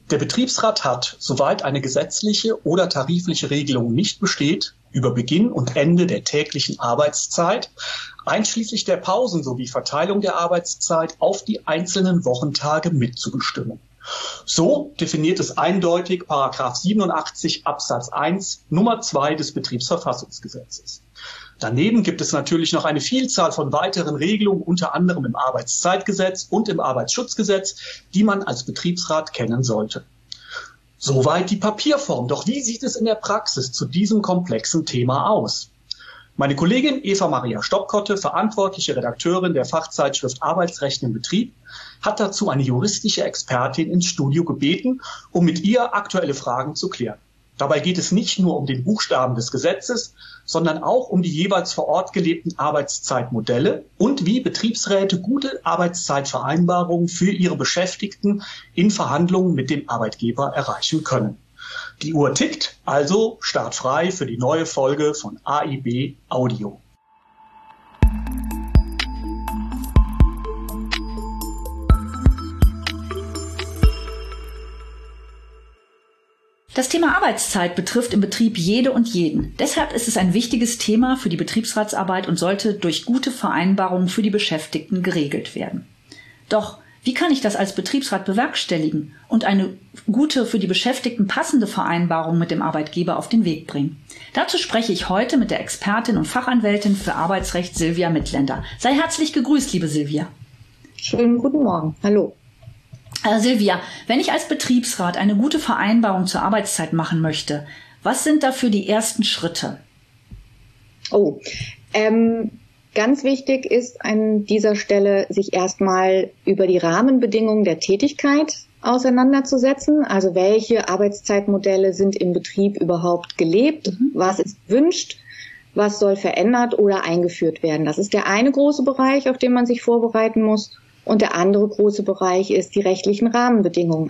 Der Betriebsrat hat, soweit eine gesetzliche oder tarifliche Regelung nicht besteht, über Beginn und Ende der täglichen Arbeitszeit, einschließlich der Pausen sowie Verteilung der Arbeitszeit auf die einzelnen Wochentage mitzubestimmen. So definiert es eindeutig § 87 Absatz 1 Nummer 2 des Betriebsverfassungsgesetzes. Daneben gibt es natürlich noch eine Vielzahl von weiteren Regelungen, unter anderem im Arbeitszeitgesetz und im Arbeitsschutzgesetz, die man als Betriebsrat kennen sollte. Soweit die Papierform. Doch wie sieht es in der Praxis zu diesem komplexen Thema aus? Meine Kollegin Eva-Maria Stoppkotte, verantwortliche Redakteurin der Fachzeitschrift Arbeitsrecht im Betrieb, hat dazu eine juristische Expertin ins Studio gebeten, um mit ihr aktuelle Fragen zu klären. Dabei geht es nicht nur um den Buchstaben des Gesetzes, sondern auch um die jeweils vor Ort gelebten Arbeitszeitmodelle und wie Betriebsräte gute Arbeitszeitvereinbarungen für ihre Beschäftigten in Verhandlungen mit dem Arbeitgeber erreichen können. Die Uhr tickt, also startfrei für die neue Folge von AIB Audio. Das Thema Arbeitszeit betrifft im Betrieb jede und jeden. Deshalb ist es ein wichtiges Thema für die Betriebsratsarbeit und sollte durch gute Vereinbarungen für die Beschäftigten geregelt werden. Doch wie kann ich das als Betriebsrat bewerkstelligen und eine gute, für die Beschäftigten passende Vereinbarung mit dem Arbeitgeber auf den Weg bringen? Dazu spreche ich heute mit der Expertin und Fachanwältin für Arbeitsrecht Silvia Mittländer. Sei herzlich gegrüßt, liebe Silvia. Schönen guten Morgen. Hallo. Silvia, wenn ich als Betriebsrat eine gute Vereinbarung zur Arbeitszeit machen möchte, was sind dafür die ersten Schritte? Ganz wichtig ist an dieser Stelle, sich erstmal über die Rahmenbedingungen der Tätigkeit auseinanderzusetzen. Also welche Arbeitszeitmodelle sind im Betrieb überhaupt gelebt? Was ist gewünscht? Was soll verändert oder eingeführt werden? Das ist der eine große Bereich, auf den man sich vorbereiten muss. Und der andere große Bereich ist, die rechtlichen Rahmenbedingungen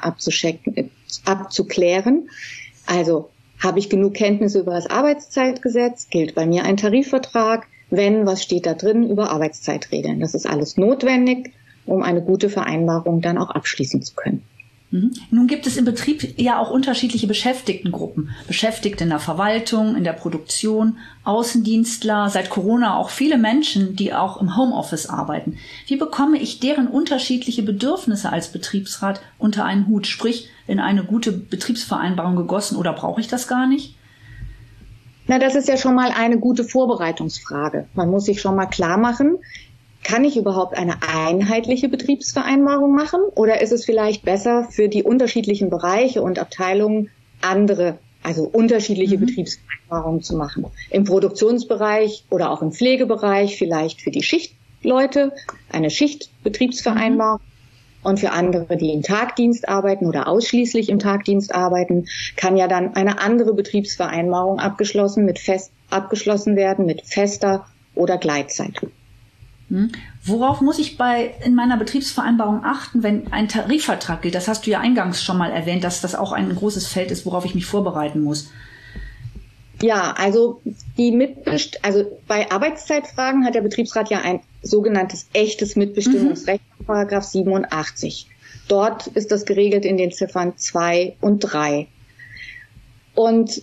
abzuklären. Also habe ich genug Kenntnisse über das Arbeitszeitgesetz? Gilt bei mir ein Tarifvertrag? Wenn, was steht da drin über Arbeitszeitregeln? Das ist alles notwendig, um eine gute Vereinbarung dann auch abschließen zu können. Nun gibt es im Betrieb ja auch unterschiedliche Beschäftigtengruppen. Beschäftigte in der Verwaltung, in der Produktion, Außendienstler, seit Corona auch viele Menschen, die auch im Homeoffice arbeiten. Wie bekomme ich deren unterschiedliche Bedürfnisse als Betriebsrat unter einen Hut, sprich in eine gute Betriebsvereinbarung gegossen, oder brauche ich das gar nicht? Na, das ist ja schon mal eine gute Vorbereitungsfrage. Man muss sich schon mal klar machen, kann ich überhaupt eine einheitliche Betriebsvereinbarung machen oder ist es vielleicht besser für die unterschiedlichen Bereiche und Abteilungen andere, also unterschiedliche Betriebsvereinbarungen zu machen? Im Produktionsbereich oder auch im Pflegebereich vielleicht für die Schichtleute eine Schichtbetriebsvereinbarung und für andere, die im Tagdienst arbeiten oder ausschließlich im Tagdienst arbeiten, kann ja dann eine andere Betriebsvereinbarung abgeschlossen werden mit fester oder Gleitzeit. Worauf muss ich in meiner Betriebsvereinbarung achten, wenn ein Tarifvertrag gilt? Das hast du ja eingangs schon mal erwähnt, dass das auch ein großes Feld ist, worauf ich mich vorbereiten muss. Ja, also bei Arbeitszeitfragen hat der Betriebsrat ja ein sogenanntes echtes Mitbestimmungsrecht, § 87. Dort ist das geregelt in den Ziffern 2 und 3. Und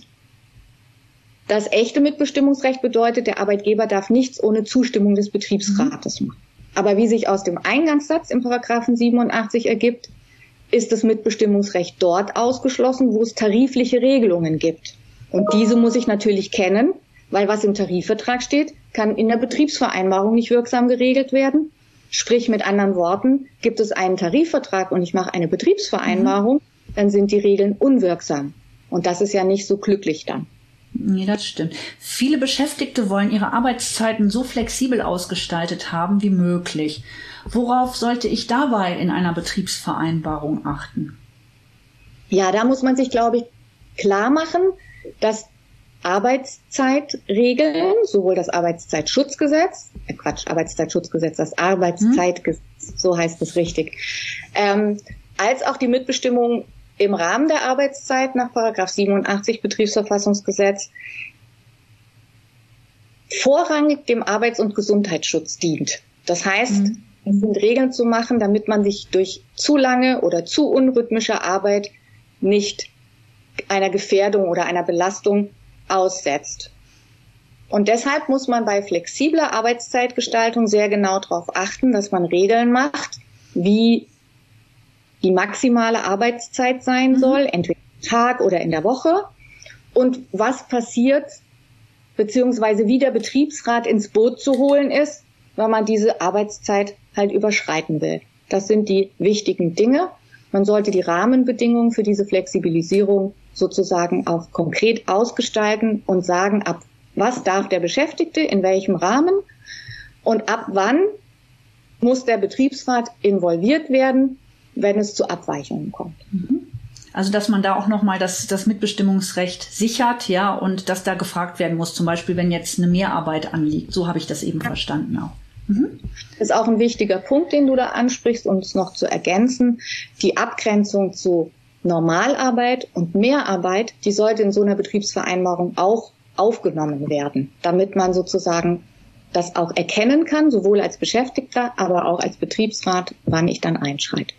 das echte Mitbestimmungsrecht bedeutet, der Arbeitgeber darf nichts ohne Zustimmung des Betriebsrates machen. Aber wie sich aus dem Eingangssatz im § 87 ergibt, ist das Mitbestimmungsrecht dort ausgeschlossen, wo es tarifliche Regelungen gibt. Und diese muss ich natürlich kennen, weil was im Tarifvertrag steht, kann in der Betriebsvereinbarung nicht wirksam geregelt werden. Sprich, mit anderen Worten, gibt es einen Tarifvertrag und ich mache eine Betriebsvereinbarung, dann sind die Regeln unwirksam. Und das ist ja nicht so glücklich dann. Nee, das stimmt. Viele Beschäftigte wollen ihre Arbeitszeiten so flexibel ausgestaltet haben wie möglich. Worauf sollte ich dabei in einer Betriebsvereinbarung achten? Ja, da muss man sich, glaube ich, klar machen, dass Arbeitszeitregeln, sowohl das Arbeitszeitschutzgesetz, das Arbeitszeitgesetz, so heißt es richtig, als auch die Mitbestimmung im Rahmen der Arbeitszeit nach § 87 Betriebsverfassungsgesetz vorrangig dem Arbeits- und Gesundheitsschutz dient. Das heißt, es sind Regeln zu machen, damit man sich durch zu lange oder zu unrhythmische Arbeit nicht einer Gefährdung oder einer Belastung aussetzt. Und deshalb muss man bei flexibler Arbeitszeitgestaltung sehr genau darauf achten, dass man Regeln macht, wie die maximale Arbeitszeit sein soll, entweder am Tag oder in der Woche, und was passiert, beziehungsweise wie der Betriebsrat ins Boot zu holen ist, wenn man diese Arbeitszeit halt überschreiten will. Das sind die wichtigen Dinge. Man sollte die Rahmenbedingungen für diese Flexibilisierung sozusagen auch konkret ausgestalten und sagen, ab was darf der Beschäftigte, in welchem Rahmen und ab wann muss der Betriebsrat involviert werden, wenn es zu Abweichungen kommt. Also dass man da auch nochmal das Mitbestimmungsrecht sichert, ja, und dass da gefragt werden muss, zum Beispiel, wenn jetzt eine Mehrarbeit anliegt. So habe ich das eben verstanden auch. Das ist auch ein wichtiger Punkt, den du da ansprichst, um es noch zu ergänzen. Die Abgrenzung zu Normalarbeit und Mehrarbeit, die sollte in so einer Betriebsvereinbarung auch aufgenommen werden, damit man sozusagen das auch erkennen kann, sowohl als Beschäftigter, aber auch als Betriebsrat, wann ich dann einschreite.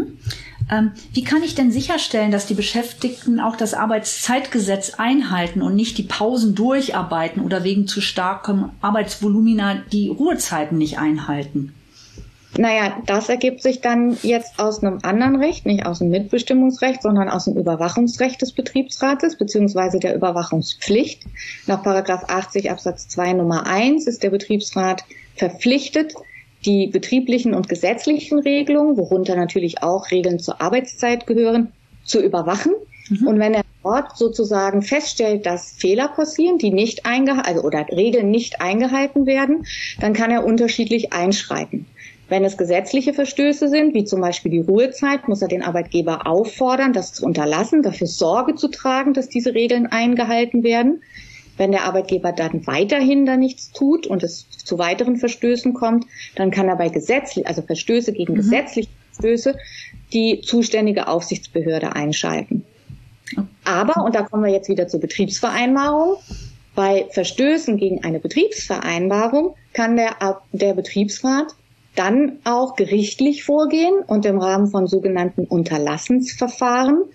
Wie kann ich denn sicherstellen, dass die Beschäftigten auch das Arbeitszeitgesetz einhalten und nicht die Pausen durcharbeiten oder wegen zu starkem Arbeitsvolumina die Ruhezeiten nicht einhalten? Naja, das ergibt sich dann jetzt aus einem anderen Recht, nicht aus dem Mitbestimmungsrecht, sondern aus dem Überwachungsrecht des Betriebsrates beziehungsweise der Überwachungspflicht. Nach § 80 Absatz 2 Nummer 1 ist der Betriebsrat verpflichtet, die betrieblichen und gesetzlichen Regelungen, worunter natürlich auch Regeln zur Arbeitszeit gehören, zu überwachen. Und wenn er dort sozusagen feststellt, dass Fehler passieren, die nicht oder Regeln nicht eingehalten werden, dann kann er unterschiedlich einschreiten. Wenn es gesetzliche Verstöße sind, wie zum Beispiel die Ruhezeit, muss er den Arbeitgeber auffordern, das zu unterlassen, dafür Sorge zu tragen, dass diese Regeln eingehalten werden. Wenn der Arbeitgeber dann weiterhin da nichts tut und es zu weiteren Verstößen kommt, dann kann er bei Verstöße gegen gesetzliche Verstöße die zuständige Aufsichtsbehörde einschalten. Aber, und da kommen wir jetzt wieder zur Betriebsvereinbarung, bei Verstößen gegen eine Betriebsvereinbarung kann der Betriebsrat dann auch gerichtlich vorgehen und im Rahmen von sogenannten Unterlassensverfahren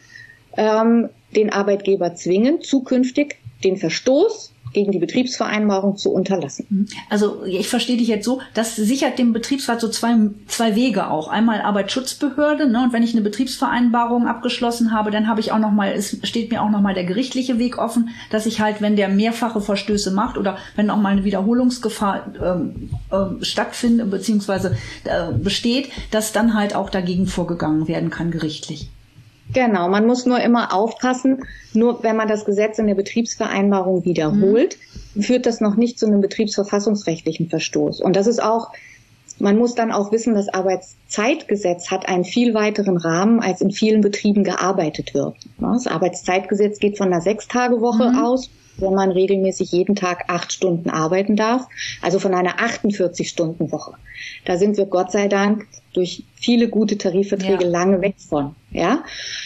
den Arbeitgeber zwingen, zukünftig den Verstoß gegen die Betriebsvereinbarung zu unterlassen. Also ich verstehe dich jetzt so, das sichert dem Betriebsrat so zwei Wege auch. Einmal Arbeitsschutzbehörde, ne, und wenn ich eine Betriebsvereinbarung abgeschlossen habe, dann habe ich auch steht mir auch nochmal der gerichtliche Weg offen, dass ich halt, wenn der mehrfache Verstöße macht oder wenn auch mal eine Wiederholungsgefahr stattfindet bzw. besteht, dass dann halt auch dagegen vorgegangen werden kann gerichtlich. Genau, man muss nur immer aufpassen, nur wenn man das Gesetz in der Betriebsvereinbarung wiederholt, führt das noch nicht zu einem betriebsverfassungsrechtlichen Verstoß. Und das ist auch, man muss dann auch wissen, das Arbeitszeitgesetz hat einen viel weiteren Rahmen, als in vielen Betrieben gearbeitet wird. Das Arbeitszeitgesetz geht von einer 6-Tage-Woche aus, wenn man regelmäßig jeden Tag 8 Stunden arbeiten darf, also von einer 48-Stunden-Woche. Da sind wir Gott sei Dank durch viele gute Tarifverträge lange weg von. Ja,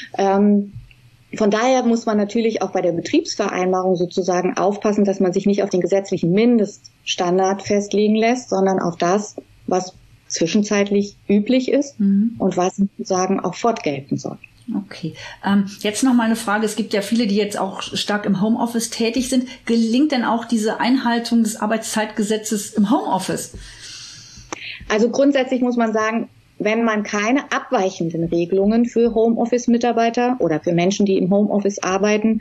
von daher muss man natürlich auch bei der Betriebsvereinbarung sozusagen aufpassen, dass man sich nicht auf den gesetzlichen Mindeststandard festlegen lässt, sondern auf das, was zwischenzeitlich üblich ist und was sozusagen auch fortgelten soll. Okay. Jetzt noch mal eine Frage. Es gibt ja viele, die jetzt auch stark im Homeoffice tätig sind. Gelingt denn auch diese Einhaltung des Arbeitszeitgesetzes im Homeoffice? Also grundsätzlich muss man sagen, wenn man keine abweichenden Regelungen für Homeoffice-Mitarbeiter oder für Menschen, die im Homeoffice arbeiten,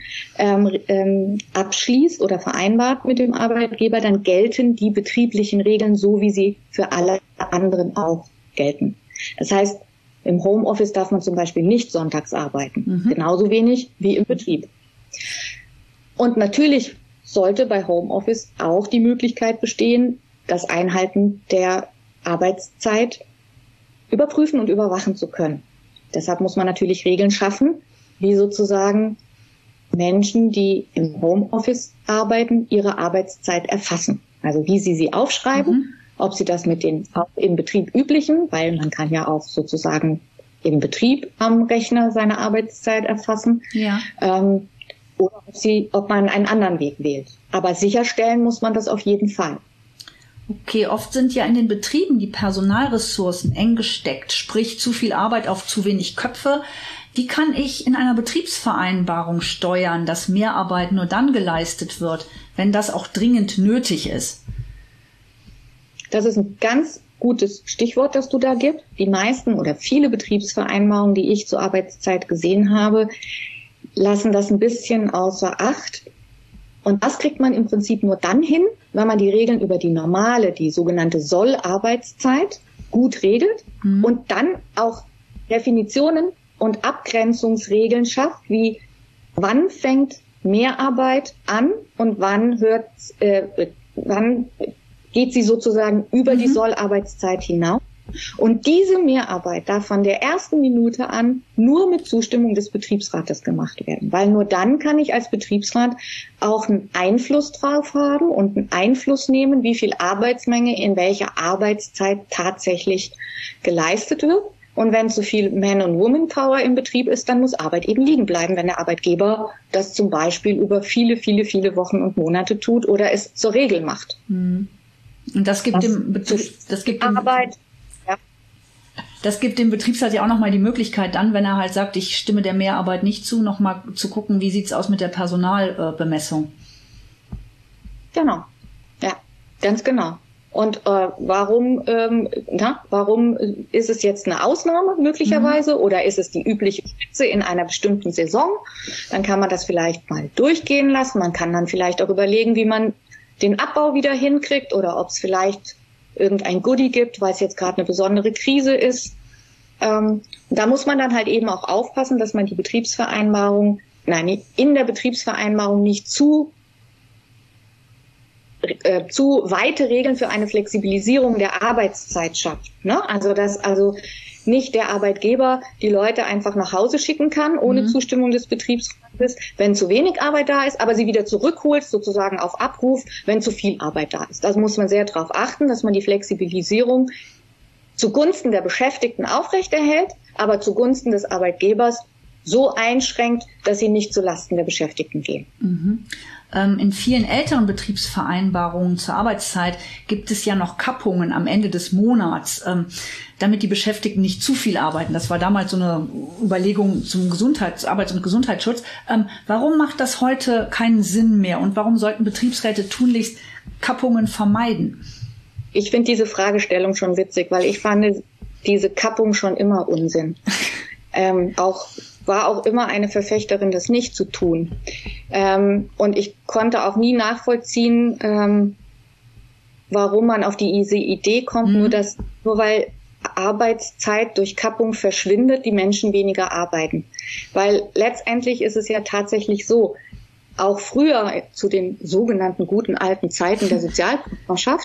abschließt oder vereinbart mit dem Arbeitgeber, dann gelten die betrieblichen Regeln so, wie sie für alle anderen auch gelten. Das heißt, im Homeoffice darf man zum Beispiel nicht sonntags arbeiten, genauso wenig wie im Betrieb. Und natürlich sollte bei Homeoffice auch die Möglichkeit bestehen, das Einhalten der Arbeitszeit überprüfen und überwachen zu können. Deshalb muss man natürlich Regeln schaffen, wie sozusagen Menschen, die im Homeoffice arbeiten, ihre Arbeitszeit erfassen. Also wie sie aufschreiben, ob sie das mit den auch im Betrieb üblichen, weil man kann ja auch sozusagen im Betrieb am Rechner seine Arbeitszeit erfassen, oder ob man einen anderen Weg wählt. Aber sicherstellen muss man das auf jeden Fall. Okay, oft sind ja in den Betrieben die Personalressourcen eng gesteckt, sprich zu viel Arbeit auf zu wenig Köpfe. Wie kann ich in einer Betriebsvereinbarung steuern, dass Mehrarbeit nur dann geleistet wird, wenn das auch dringend nötig ist? Das ist ein ganz gutes Stichwort, das du da gibst. Die meisten oder viele Betriebsvereinbarungen, die ich zur Arbeitszeit gesehen habe, lassen das ein bisschen außer Acht. Und das kriegt man im Prinzip nur dann hin, wenn man die Regeln über die normale, die sogenannte Sollarbeitszeit gut regelt und dann auch Definitionen und Abgrenzungsregeln schafft, wie wann fängt Mehrarbeit an und wann geht sie sozusagen über die Sollarbeitszeit hinaus. Und diese Mehrarbeit darf von der ersten Minute an nur mit Zustimmung des Betriebsrates gemacht werden, weil nur dann kann ich als Betriebsrat auch einen Einfluss drauf haben und einen Einfluss nehmen, wie viel Arbeitsmenge in welcher Arbeitszeit tatsächlich geleistet wird. Und wenn zu viel Man- und Woman-Power im Betrieb ist, dann muss Arbeit eben liegen bleiben, wenn der Arbeitgeber das zum Beispiel über viele, viele, viele Wochen und Monate tut oder es zur Regel macht. Und das gibt dem Betriebsrat ja auch nochmal die Möglichkeit dann, wenn er halt sagt, ich stimme der Mehrarbeit nicht zu, nochmal zu gucken, wie sieht's aus mit der Personalbemessung. Genau, ja, ganz genau. Und warum ist es jetzt eine Ausnahme möglicherweise oder ist es die übliche Spitze in einer bestimmten Saison? Dann kann man das vielleicht mal durchgehen lassen. Man kann dann vielleicht auch überlegen, wie man den Abbau wieder hinkriegt oder ob es vielleicht irgendein Goodie gibt, weil es jetzt gerade eine besondere Krise ist. Da muss man dann halt eben auch aufpassen, dass man die in der Betriebsvereinbarung nicht zu weite Regeln für eine Flexibilisierung der Arbeitszeit schafft. Ne? Also dass nicht der Arbeitgeber die Leute einfach nach Hause schicken kann, ohne Zustimmung des Betriebsrates, wenn zu wenig Arbeit da ist, aber sie wieder zurückholt, sozusagen auf Abruf, wenn zu viel Arbeit da ist. Da muss man sehr darauf achten, dass man die Flexibilisierung zugunsten der Beschäftigten aufrechterhält, aber zugunsten des Arbeitgebers so einschränkt, dass sie nicht zulasten der Beschäftigten gehen. In vielen älteren Betriebsvereinbarungen zur Arbeitszeit gibt es ja noch Kappungen am Ende des Monats, damit die Beschäftigten nicht zu viel arbeiten. Das war damals so eine Überlegung zum Arbeits- und Gesundheitsschutz. Warum macht das heute keinen Sinn mehr und warum sollten Betriebsräte tunlichst Kappungen vermeiden? Ich finde diese Fragestellung schon witzig, weil ich fand diese Kappung schon immer Unsinn. War auch immer eine Verfechterin, das nicht zu tun. Und ich konnte auch nie nachvollziehen, warum man auf diese Idee kommt, nur weil Arbeitszeit durch Kappung verschwindet, die Menschen weniger arbeiten. Weil letztendlich ist es ja tatsächlich so, auch früher zu den sogenannten guten alten Zeiten der Sozialpartnerschaft,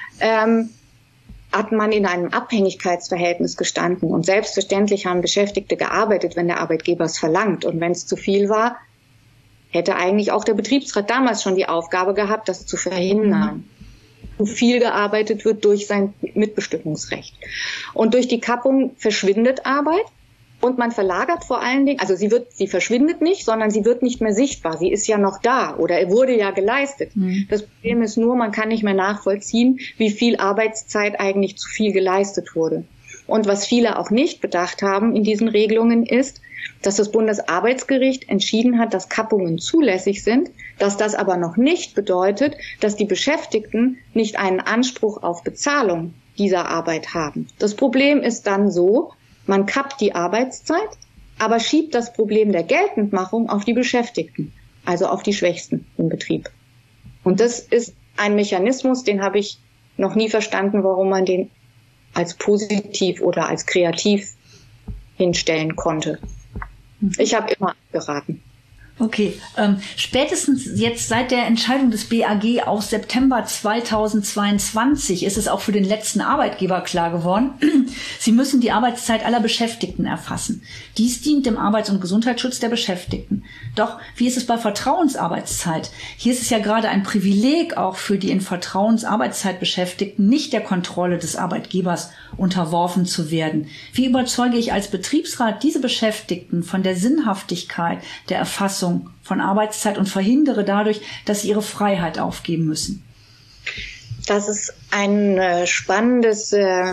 hat man in einem Abhängigkeitsverhältnis gestanden. Und selbstverständlich haben Beschäftigte gearbeitet, wenn der Arbeitgeber es verlangt. Und wenn es zu viel war, hätte eigentlich auch der Betriebsrat damals schon die Aufgabe gehabt, das zu verhindern. Zu viel gearbeitet wird durch sein Mitbestimmungsrecht. Und durch die Kappung verschwindet Arbeit. Und man verlagert vor allen Dingen, also sie verschwindet nicht, sondern sie wird nicht mehr sichtbar. Sie ist ja noch da oder wurde ja geleistet. Das Problem ist nur, man kann nicht mehr nachvollziehen, wie viel Arbeitszeit eigentlich zu viel geleistet wurde. Und was viele auch nicht bedacht haben in diesen Regelungen ist, dass das Bundesarbeitsgericht entschieden hat, dass Kappungen zulässig sind, dass das aber noch nicht bedeutet, dass die Beschäftigten nicht einen Anspruch auf Bezahlung dieser Arbeit haben. Das Problem ist dann so, man kappt die Arbeitszeit, aber schiebt das Problem der Geltendmachung auf die Beschäftigten, also auf die Schwächsten im Betrieb. Und das ist ein Mechanismus, den habe ich noch nie verstanden, warum man den als positiv oder als kreativ hinstellen konnte. Ich habe immer geraten. Okay, spätestens jetzt seit der Entscheidung des BAG aus September 2022 ist es auch für den letzten Arbeitgeber klar geworden, sie müssen die Arbeitszeit aller Beschäftigten erfassen. Dies dient dem Arbeits- und Gesundheitsschutz der Beschäftigten. Doch wie ist es bei Vertrauensarbeitszeit? Hier ist es ja gerade ein Privileg auch für die in Vertrauensarbeitszeit Beschäftigten, nicht der Kontrolle des Arbeitgebers unterworfen zu werden. Wie überzeuge ich als Betriebsrat diese Beschäftigten von der Sinnhaftigkeit der Erfassung von Arbeitszeit und verhindere dadurch, dass sie ihre Freiheit aufgeben müssen? Das ist ein spannendes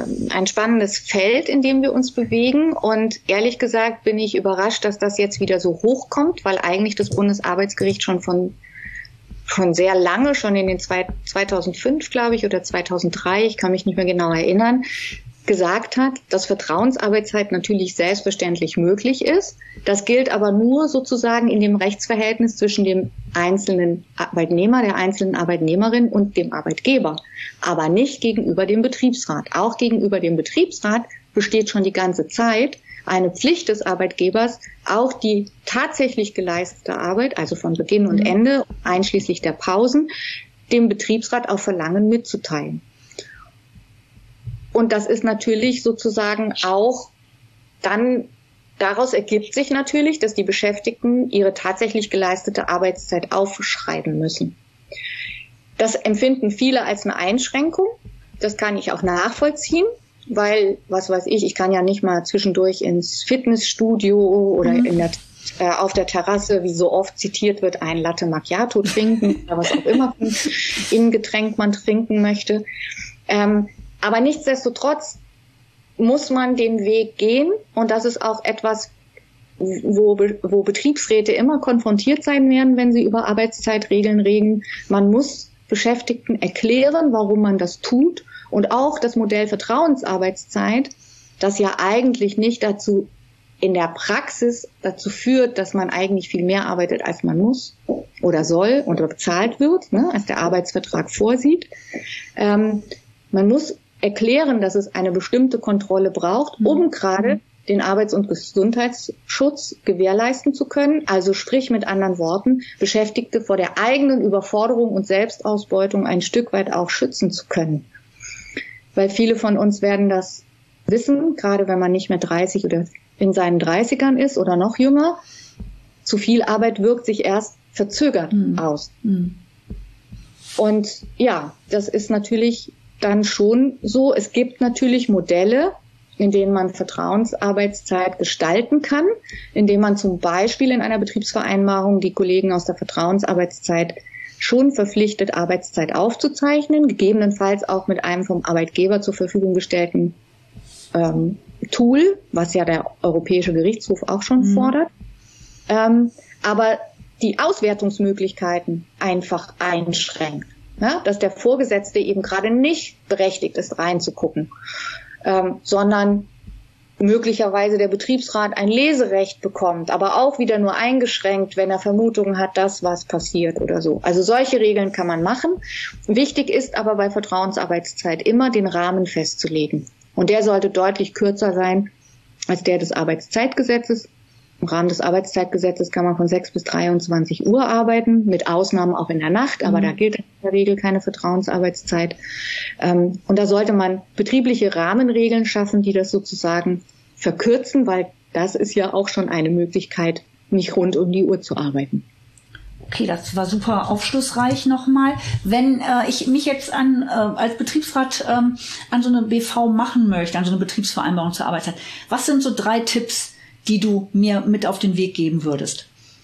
Feld, in dem wir uns bewegen. Und ehrlich gesagt bin ich überrascht, dass das jetzt wieder so hochkommt, weil eigentlich das Bundesarbeitsgericht schon sehr lange, schon in den 2005, glaube ich, oder 2003, ich kann mich nicht mehr genau erinnern, gesagt hat, dass Vertrauensarbeitszeit natürlich selbstverständlich möglich ist. Das gilt aber nur sozusagen in dem Rechtsverhältnis zwischen dem einzelnen Arbeitnehmer, der einzelnen Arbeitnehmerin und dem Arbeitgeber, aber nicht gegenüber dem Betriebsrat. Auch gegenüber dem Betriebsrat besteht schon die ganze Zeit eine Pflicht des Arbeitgebers, auch die tatsächlich geleistete Arbeit, also von Beginn und Ende, einschließlich der Pausen, dem Betriebsrat auf Verlangen mitzuteilen. Und das ist natürlich sozusagen auch dann, daraus ergibt sich natürlich, dass die Beschäftigten ihre tatsächlich geleistete Arbeitszeit aufschreiben müssen. Das empfinden viele als eine Einschränkung. Das kann ich auch nachvollziehen, weil, was weiß ich kann ja nicht mal zwischendurch ins Fitnessstudio oder auf der Terrasse, wie so oft zitiert wird, ein Latte Macchiato trinken oder was auch immer für ein Getränk man trinken möchte. Aber nichtsdestotrotz muss man den Weg gehen, und das ist auch etwas, wo Betriebsräte immer konfrontiert sein werden, wenn sie über Arbeitszeitregeln reden. Man muss Beschäftigten erklären, warum man das tut, und auch das Modell Vertrauensarbeitszeit, das ja eigentlich nicht in der Praxis dazu führt, dass man eigentlich viel mehr arbeitet, als man muss oder soll oder bezahlt wird, als der Arbeitsvertrag vorsieht. Man muss erklären, dass es eine bestimmte Kontrolle braucht, um gerade den Arbeits- und Gesundheitsschutz gewährleisten zu können. Also sprich mit anderen Worten, Beschäftigte vor der eigenen Überforderung und Selbstausbeutung ein Stück weit auch schützen zu können. Weil viele von uns werden das wissen, gerade wenn man nicht mehr 30 oder in seinen 30ern ist oder noch jünger. Zu viel Arbeit wirkt sich erst verzögert aus. Und ja, das ist natürlich dann schon so. Es gibt natürlich Modelle, in denen man Vertrauensarbeitszeit gestalten kann, indem man zum Beispiel in einer Betriebsvereinbarung die Kollegen aus der Vertrauensarbeitszeit schon verpflichtet, Arbeitszeit aufzuzeichnen, gegebenenfalls auch mit einem vom Arbeitgeber zur Verfügung gestellten Tool, was ja der Europäische Gerichtshof auch schon fordert. Aber die Auswertungsmöglichkeiten einfach einschränkt. Ja, dass der Vorgesetzte eben gerade nicht berechtigt ist, reinzugucken, sondern möglicherweise der Betriebsrat ein Leserecht bekommt, aber auch wieder nur eingeschränkt, wenn er Vermutungen hat, dass was passiert oder so. Also solche Regeln kann man machen. Wichtig ist aber bei Vertrauensarbeitszeit immer, den Rahmen festzulegen. Und der sollte deutlich kürzer sein als der des Arbeitszeitgesetzes. Im Rahmen des Arbeitszeitgesetzes kann man von 6 bis 23 Uhr arbeiten, mit Ausnahmen auch in der Nacht, aber da gilt in der Regel keine Vertrauensarbeitszeit. Und da sollte man betriebliche Rahmenregeln schaffen, die das sozusagen verkürzen, weil das ist ja auch schon eine Möglichkeit, nicht rund um die Uhr zu arbeiten. Okay, das war super aufschlussreich nochmal. Wenn ich mich jetzt als Betriebsrat an so eine BV machen möchte, an so eine Betriebsvereinbarung zur Arbeitszeit, was sind so 3 Tipps, die du mir mit auf den Weg geben würdest?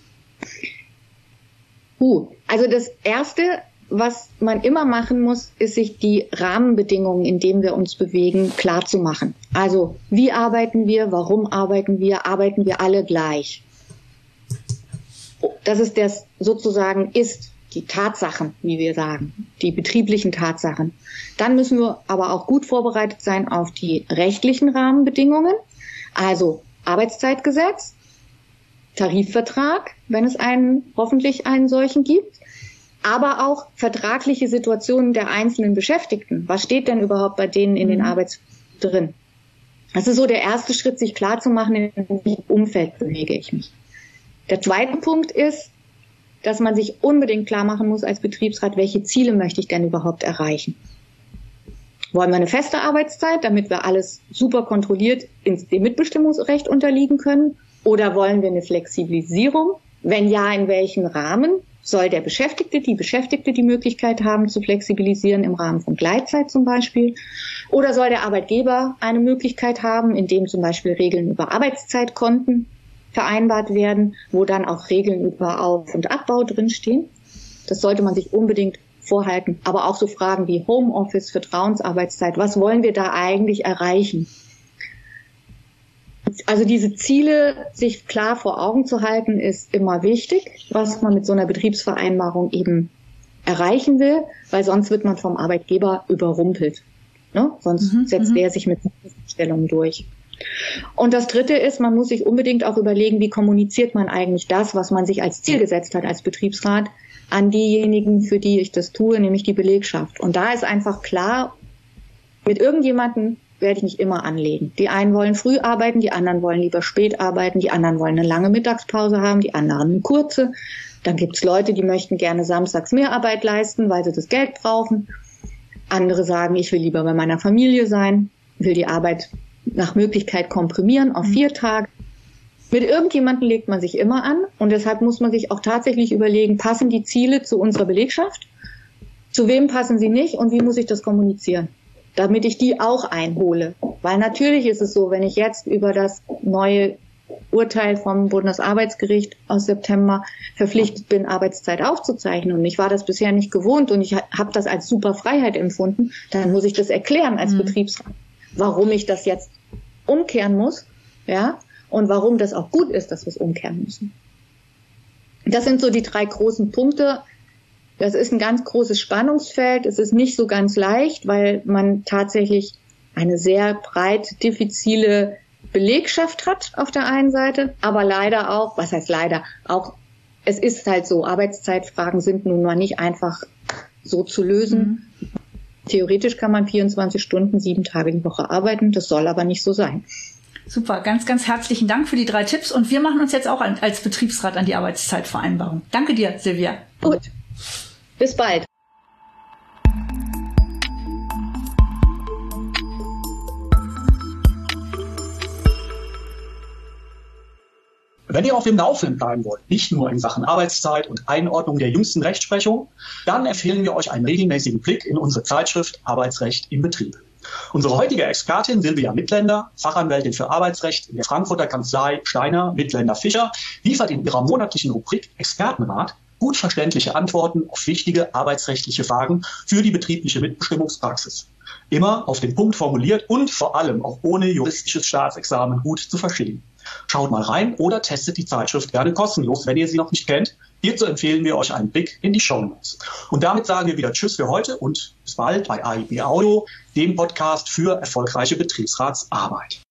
Also das Erste, was man immer machen muss, ist, sich die Rahmenbedingungen, in denen wir uns bewegen, klar zu machen. Also wie arbeiten wir, warum arbeiten wir alle gleich? Das ist die Tatsachen, wie wir sagen, die betrieblichen Tatsachen. Dann müssen wir aber auch gut vorbereitet sein auf die rechtlichen Rahmenbedingungen, also Arbeitszeitgesetz, Tarifvertrag, wenn es hoffentlich einen solchen gibt, aber auch vertragliche Situationen der einzelnen Beschäftigten. Was steht denn überhaupt bei denen in den Arbeitsverträgen drin? Das ist so der erste Schritt, sich klar zu machen, in welchem Umfeld bewege ich mich. Der zweite Punkt ist, dass man sich unbedingt klar machen muss als Betriebsrat, welche Ziele möchte ich denn überhaupt erreichen? Wollen wir eine feste Arbeitszeit, damit wir alles super kontrolliert dem Mitbestimmungsrecht unterliegen können? Oder wollen wir eine Flexibilisierung? Wenn ja, in welchem Rahmen? Soll der Beschäftigte, die Möglichkeit haben zu flexibilisieren im Rahmen von Gleitzeit zum Beispiel? Oder soll der Arbeitgeber eine Möglichkeit haben, indem zum Beispiel Regeln über Arbeitszeitkonten vereinbart werden, wo dann auch Regeln über Auf- und Abbau drinstehen? Das sollte man sich unbedingt vorhalten. Aber auch so Fragen wie Homeoffice, Vertrauensarbeitszeit. Was wollen wir da eigentlich erreichen? Also diese Ziele sich klar vor Augen zu halten, ist immer wichtig, was man mit so einer Betriebsvereinbarung eben erreichen will, weil sonst wird man vom Arbeitgeber überrumpelt. Ne? Sonst setzt er sich mit Stellungen durch. Und das Dritte ist, man muss sich unbedingt auch überlegen, wie kommuniziert man eigentlich das, was man sich als Ziel gesetzt hat als Betriebsrat, an diejenigen, für die ich das tue, nämlich die Belegschaft. Und da ist einfach klar, mit irgendjemandem werde ich mich immer anlegen. Die einen wollen früh arbeiten, die anderen wollen lieber spät arbeiten, die anderen wollen eine lange Mittagspause haben, die anderen eine kurze. Dann gibt es Leute, die möchten gerne samstags mehr Arbeit leisten, weil sie das Geld brauchen. Andere sagen, ich will lieber bei meiner Familie sein, will die Arbeit nach Möglichkeit komprimieren auf 4 Tage. Mit irgendjemandem legt man sich immer an und deshalb muss man sich auch tatsächlich überlegen, passen die Ziele zu unserer Belegschaft? Zu wem passen sie nicht und wie muss ich das kommunizieren? Damit ich die auch einhole. Weil natürlich ist es so, wenn ich jetzt über das neue Urteil vom Bundesarbeitsgericht aus September verpflichtet bin, Arbeitszeit aufzuzeichnen und ich war das bisher nicht gewohnt und ich habe das als super Freiheit empfunden, dann muss ich das erklären als Betriebsrat, warum ich das jetzt umkehren muss, ja, und warum das auch gut ist, dass wir es umkehren müssen. Das sind so die 3 großen Punkte. Das ist ein ganz großes Spannungsfeld. Es ist nicht so ganz leicht, weil man tatsächlich eine sehr breit diffizile Belegschaft hat auf der einen Seite, aber leider auch, was heißt leider, auch es ist halt so, Arbeitszeitfragen sind nun mal nicht einfach so zu lösen. Theoretisch kann man 24 Stunden, 7 Tage die Woche arbeiten, das soll aber nicht so sein. Super, ganz, ganz herzlichen Dank für die 3 Tipps und wir machen uns jetzt auch als Betriebsrat an die Arbeitszeitvereinbarung. Danke dir, Silvia. Gut, bis bald. Wenn ihr auf dem Laufenden bleiben wollt, nicht nur in Sachen Arbeitszeit und Einordnung der jüngsten Rechtsprechung, dann empfehlen wir euch einen regelmäßigen Blick in unsere Zeitschrift Arbeitsrecht im Betrieb. Unsere heutige Expertin Silvia Mittländer, Fachanwältin für Arbeitsrecht in der Frankfurter Kanzlei Steiner Mittländer Fischer, liefert in ihrer monatlichen Rubrik Expertenrat gut verständliche Antworten auf wichtige arbeitsrechtliche Fragen für die betriebliche Mitbestimmungspraxis. Immer auf den Punkt formuliert und vor allem auch ohne juristisches Staatsexamen gut zu verstehen. Schaut mal rein oder testet die Zeitschrift gerne kostenlos, wenn ihr sie noch nicht kennt. Hierzu empfehlen wir euch einen Blick in die Shownotes. Und damit sagen wir wieder Tschüss für heute und bis bald bei AIB Audio, dem Podcast für erfolgreiche Betriebsratsarbeit.